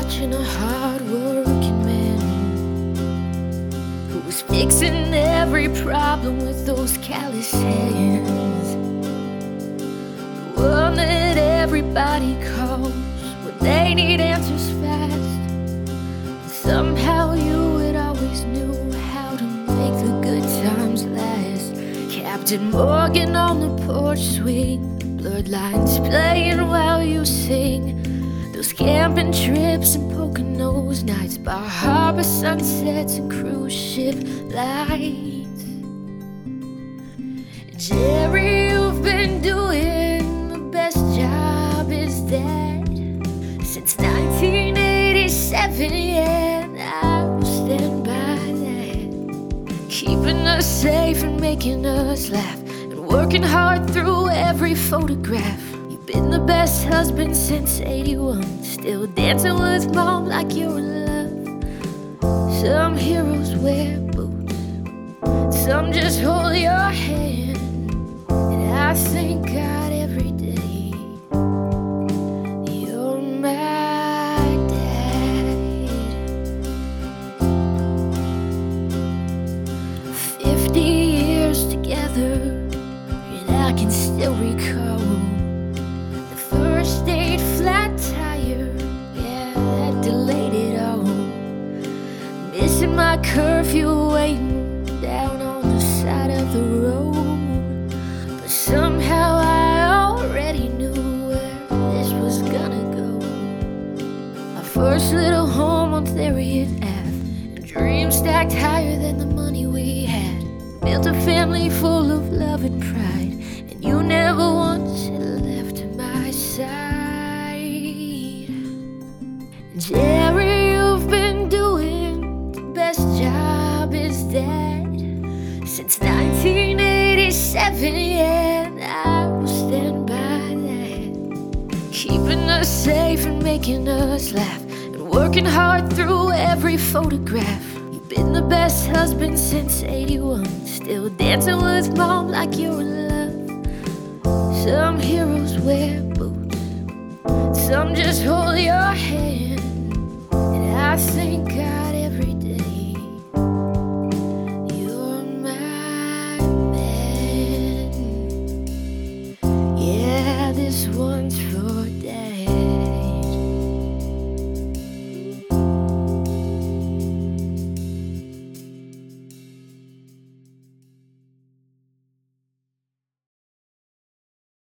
watching a hard-working man who was fixing every problem with those callous hands. The one that everybody calls when they need answers fast. Somehow you had always knew how to make the good times last. Captain Morgan on the porch swing, blurred lines playing while you sing. Those camping trips and Poconos nights, bar harbor sunsets and cruise ship lights. Jerry, you've been doing the best job is that since 1987, yeah, and I will stand by that. Keeping us safe and making us laugh, and working hard through every photograph. You've been the best husband since 81, still dancing with mom like you're in love. Some heroes wear boots, some just hold your hand, and I thank God every day you're my dad. 50 years together, and I can still recall the first date flat tire, yeah, that delayed it all. Missing my curfew, waiting down on the side of the road. But somehow I already knew where this was gonna go. Our first little home on Theriot Ave, and dreams stacked higher than the money we had. Built a family full of love and pride, and you never once left my side. Jerry, you've been doing the best job is that since 1987, yeah, and I will stand by that. Keeping us safe and making us laugh, and working hard through every photograph. You've been the best husband since 81, still dancing with mom like you're in love. Some heroes wear boots, some just hold your hand, and I thank God every